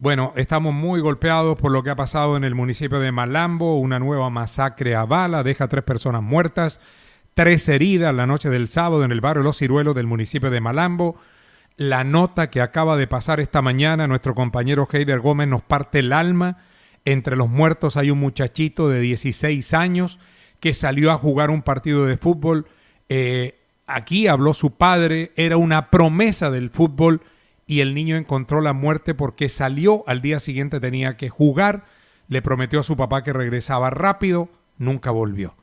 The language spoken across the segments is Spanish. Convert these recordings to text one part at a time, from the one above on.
Bueno, estamos muy golpeados por lo que ha pasado en el municipio de Malambo, una nueva masacre a bala, deja 3 personas muertas, 3 heridas la noche del sábado en el barrio Los Ciruelos del municipio de Malambo. La nota que acaba de pasar esta mañana, nuestro compañero Heider Gómez nos parte el alma. Entre los muertos hay un muchachito de 16 años que salió a jugar un partido de fútbol. Aquí habló su padre, era una promesa del fútbol y el niño encontró la muerte porque salió, al día siguiente tenía que jugar, le prometió a su papá que regresaba rápido, nunca volvió.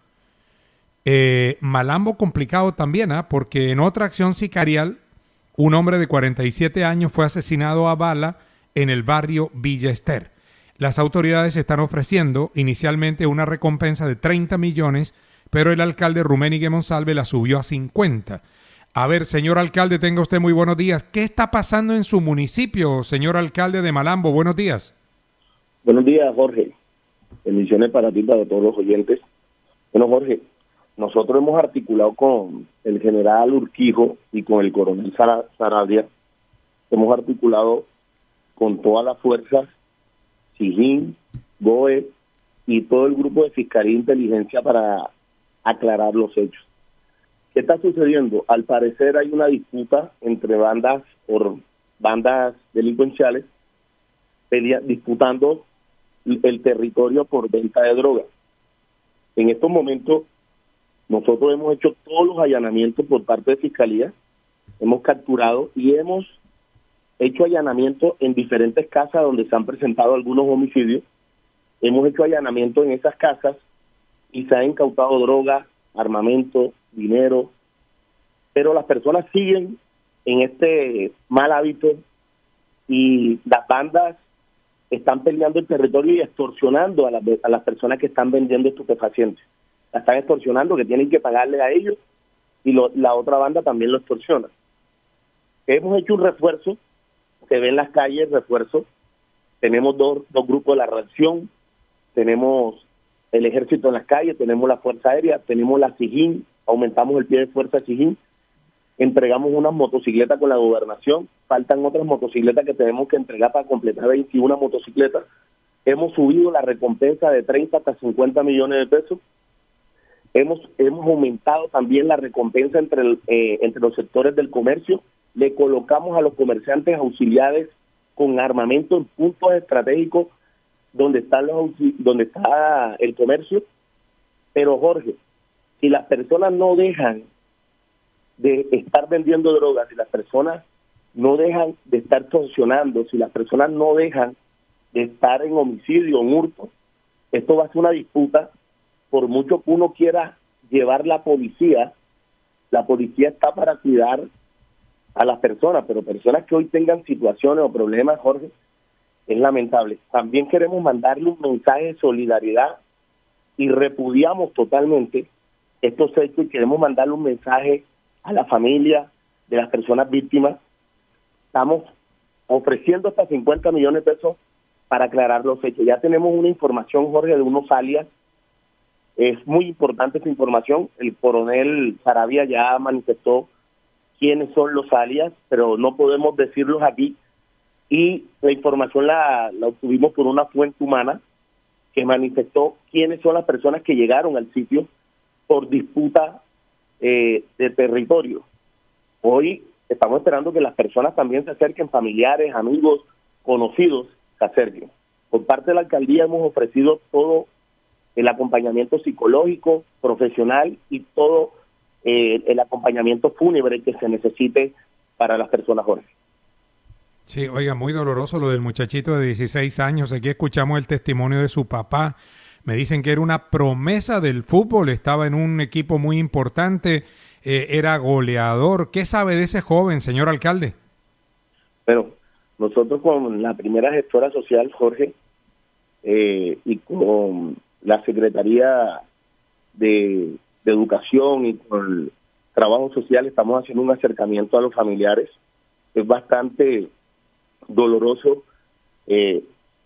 Malambo complicado también, porque en otra acción sicarial, un hombre de 47 años fue asesinado a bala en el barrio Villa Ester. Las autoridades están ofreciendo inicialmente una recompensa de 30 millones, pero el alcalde Rummenigge Monsalve la subió a 50. A ver, señor alcalde, tenga usted muy buenos días. ¿Qué está pasando en su municipio, señor alcalde de Malambo? Buenos días. Buenos días, Jorge. Bendiciones para ti y para todos los oyentes. Bueno, Jorge, nosotros hemos articulado con el general Urquijo y con el coronel Sarabia, hemos articulado con todas las fuerzas, SIGIN, BOE y todo el grupo de Fiscalía e Inteligencia para aclarar los hechos. ¿Qué está sucediendo? Al parecer hay una disputa entre bandas delincuenciales disputando el territorio por venta de drogas. En estos momentos nosotros hemos hecho todos los allanamientos por parte de Fiscalía, hemos capturado y hemos hecho allanamientos en diferentes casas donde se han presentado algunos homicidios. Hemos hecho allanamientos en esas casas y se ha incautado droga, armamento, dinero, pero las personas siguen en este mal hábito y las bandas están peleando el territorio y extorsionando a las personas que están vendiendo estupefacientes. La están extorsionando, que tienen que pagarle a ellos, y la otra banda también lo extorsiona. Hemos hecho un refuerzo, se ve en las calles refuerzo, tenemos dos grupos de la reacción, tenemos el ejército en las calles, tenemos la Fuerza Aérea, tenemos la SIGIN, aumentamos el pie de fuerza SIGIN, entregamos unas motocicletas con la gobernación, faltan otras motocicletas que tenemos que entregar para completar 21 motocicletas, hemos subido la recompensa de 30 hasta 50 millones de pesos, hemos aumentado también la recompensa entre los sectores del comercio, le colocamos a los comerciantes auxiliares con armamento en puntos estratégicos donde está el comercio. Pero Jorge, si las personas no dejan de estar vendiendo drogas, si las personas no dejan de estar extorsionando, si las personas no dejan de estar en homicidio, en hurto, esto va a ser una disputa. Por mucho que uno quiera llevar la policía está para cuidar a las personas, pero personas que hoy tengan situaciones o problemas, Jorge, es lamentable. También queremos mandarle un mensaje de solidaridad y repudiamos totalmente estos hechos y queremos mandarle un mensaje a la familia de las personas víctimas. Estamos ofreciendo hasta 50 millones de pesos para aclarar los hechos. Ya tenemos una información, Jorge, de unos alias. Es muy importante esta información. El coronel Sarabia ya manifestó quiénes son los alias, pero no podemos decirlos aquí. Y la información la obtuvimos por una fuente humana que manifestó quiénes son las personas que llegaron al sitio por disputa de territorio. Hoy estamos esperando que las personas también se acerquen, familiares, amigos, conocidos, se acerquen. Por parte de la alcaldía hemos ofrecido todo el acompañamiento psicológico, profesional y todo el acompañamiento fúnebre que se necesite para las personas, Jorge. Sí, oiga, muy doloroso lo del muchachito de 16 años. Aquí escuchamos el testimonio de su papá. Me dicen que era una promesa del fútbol, estaba en un equipo muy importante, era goleador. ¿Qué sabe de ese joven, señor alcalde? Bueno, nosotros con la primera gestora social, Jorge, y con la Secretaría de Educación y con el Trabajo Social estamos haciendo un acercamiento a los familiares. Es bastante doloroso el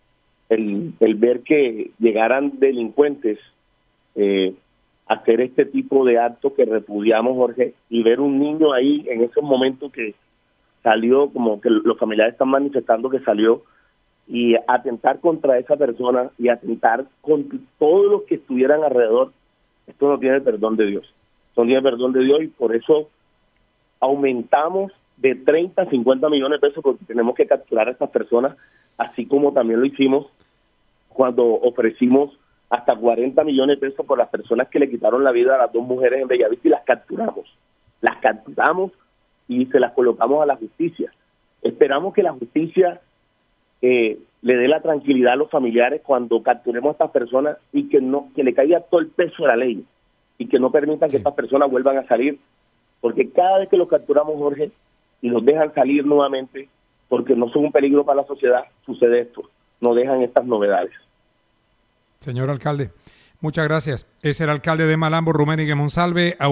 ver que llegaran delincuentes a hacer este tipo de actos que repudiamos, Jorge, y ver un niño ahí en esos momentos que salió, como que los familiares están manifestando que salió y atentar contra esa persona y atentar contra todos los que estuvieran alrededor, esto no tiene el perdón de Dios. No tiene el perdón de Dios y por eso aumentamos de 30 a 50 millones de pesos porque tenemos que capturar a estas personas, así como también lo hicimos cuando ofrecimos hasta 40 millones de pesos por las personas que le quitaron la vida a las 2 mujeres en Bellavista y las capturamos y se las colocamos a la justicia. Esperamos que la justicia le dé la tranquilidad a los familiares cuando capturemos a estas personas y que le caiga todo el peso de la ley y que no permitan que estas personas vuelvan a salir, porque cada vez que los capturamos, Jorge, y los dejan salir nuevamente, porque no son un peligro para la sociedad, sucede esto, no dejan estas novedades. Señor alcalde, muchas gracias. Es el alcalde de Malambo, Rummenigge Monsalve.